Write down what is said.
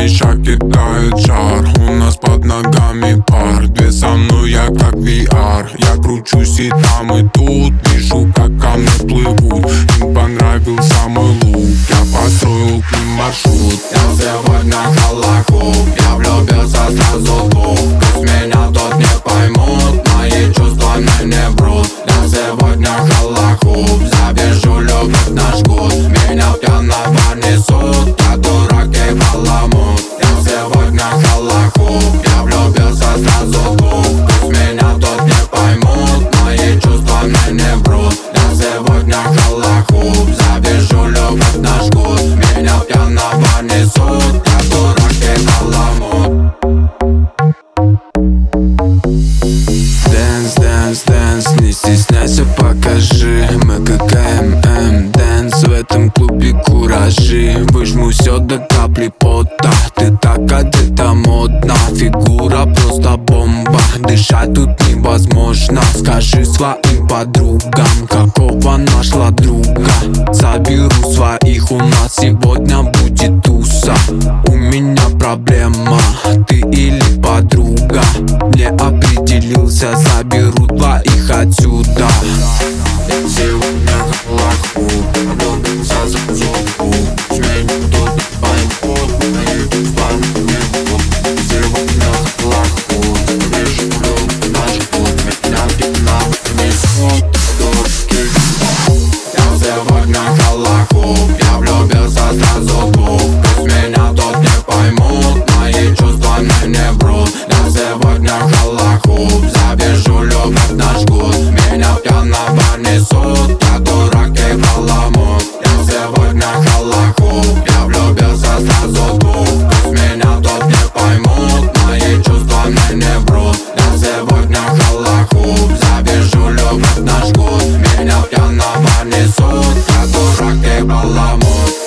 Свеча кидает жар, у нас под ногами пар. Две со мной, я как VR. Я кручусь и там, и тут. Вижу, как ко мне плывут. Им понравился мой лук. Я построил к ним маршрут. Я сегодня холохуп, я влюбился сразу двух. Пусть меня тут не поймут, мои чувства мне не врут. Я сегодня холохуп, завяжу любовь на жгут. Меня пьяного несут, я дурак и баламут. Я сегодня холохуп, я влюбился сразу двух. Пусть меня тут не поймут, мои чувства мне не врут. Я сегодня холохуп, завяжу любовь на жгут. Меня пьяного несут, я дурак и баламут. Dance, dance, dance, не стесняйся, покажи. Мы как АММ, dance, в этом клубе куражи. Выжму все до капли пота. Ты так одета модно, фигура просто бомба. Дышать тут невозможно. Скажи своим подругам, какого нашла друга. Заберу своих, у нас сегодня будет туса. У меня проблема, ты или подруга. Не определился, заберу двоих отсюда. Я сегодня холохуп, влюбился сразу двух. Меня тут не поймут, мои чувства мне не врут. Сегодня холохуп, завяжу любовь на жгут. Меня пьяного несут, дураки. Я сегодня холохуп, я влюбился сразу двух. Пусть меня тут не поймут, мои чувства мне не врут. Я сегодня холохуп, завяжу любовь на жгут. Меня пьяного несут, я дурак и баламут. Я сегодня холохуп, я влюбился сразу двух. Пусть меня тут не поймут, мои чувства мне не врут. Я сегодня холохуп, завяжу любовь на жгут. Меня пьяного несут, я дурак и баламут.